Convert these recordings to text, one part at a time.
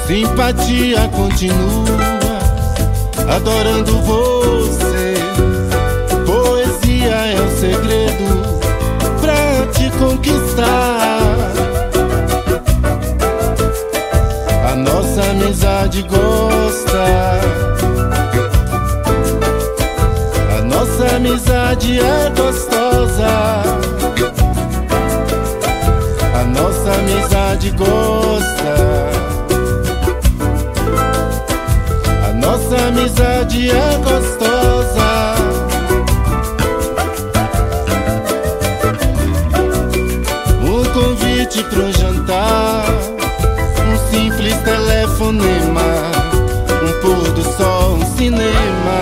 Simpatia continua adorando você. Poesia é o segredo pra te conquistar. A nossa amizade gosta. A nossa amizade é gostosa. A nossa amizade gosta. A nossa amizade é gostosa. Um convite pro jantar, um simples telefonema, um pôr do sol, um cinema.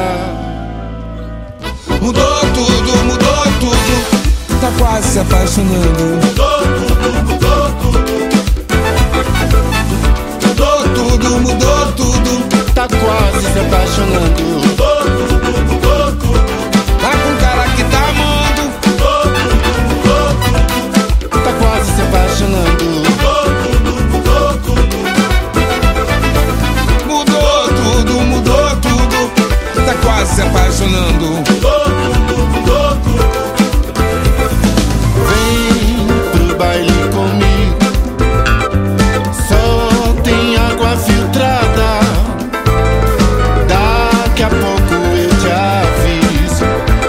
Mudou tudo, mudou tudo, tá quase se apaixonando. Mudou tudo, mudou tudo. Mudou tudo, mudou tudo, tá quase se apaixonando. Mudou tudo, mudou tudo. tá com cara que tá amando. Mudou tudo, mudou tudo. Tá quase se apaixonando. Mudou tudo, mudou tudo. Mudou tudo, mudou tudo, tá quase se apaixonando. Mudou tudo, mudou tudo. Vem pro baile comigo. Só tem água filtrada. Daqui a pouco eu te aviso.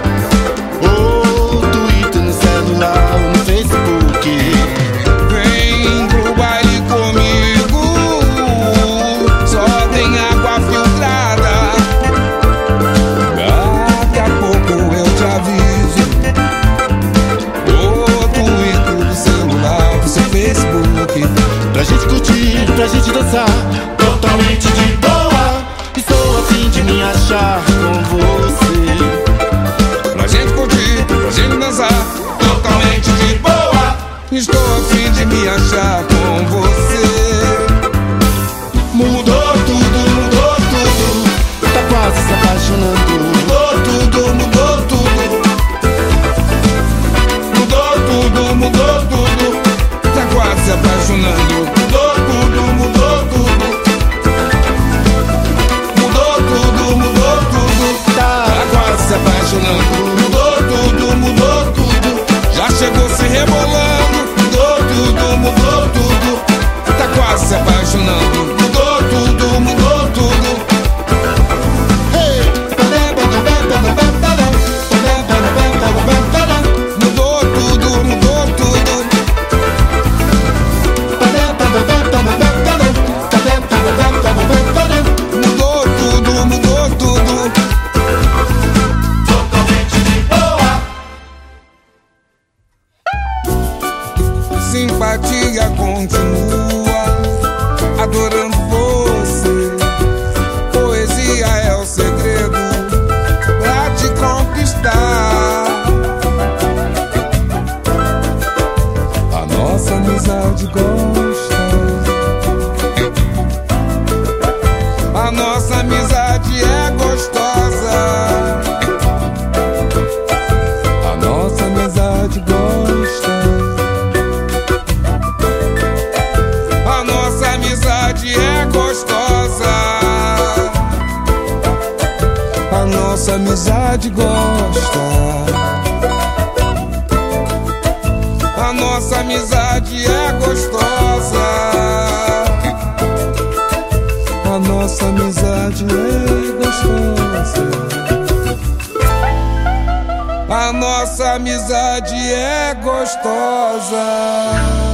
Ou Twitter no celular ou no Facebook. Vem pro baile comigo, só tem água filtrada. Daqui a pouco eu te aviso. Ou Twitter no celular, no seu Facebook. Pra gente curtir, pra gente dançar, totalmente de boa. Estou a fim de me achar com você. Pra gente curtir, pra gente dançar, totalmente de boa. Estou a fim de me achar com você. Mudou tudo, mudou tudo. Tá quase se apaixonando. Mudou tudo, mudou tudo. Mudou tudo, mudou tudo, tá quase se apaixonando. Mudou tudo, mudou tudo. Mudou tudo, mudou tudo, Tá tá quase se apaixonando. Mudou tudo, mudou tudo. Já chegou se rebolando. Mudou tudo, mudou tudo. Tá quase se apaixonando. Mudou tudo, mudou tudo. Hey! Mudou tudo, mudou tudo, mudou tudo, mudou tudo. Totalmente de boa. Simpatia continua adorando você. Poesia é o segredo pra te conquistar. A nossa amizade gosta. A nossa amizade é gostosa. A nossa amizade gosta. A nossa amizade é gostosa. A nossa amizade gosta. A nossa amizade é gostosa. A nossa amizade é gostosa. A nossa amizade é gostosa.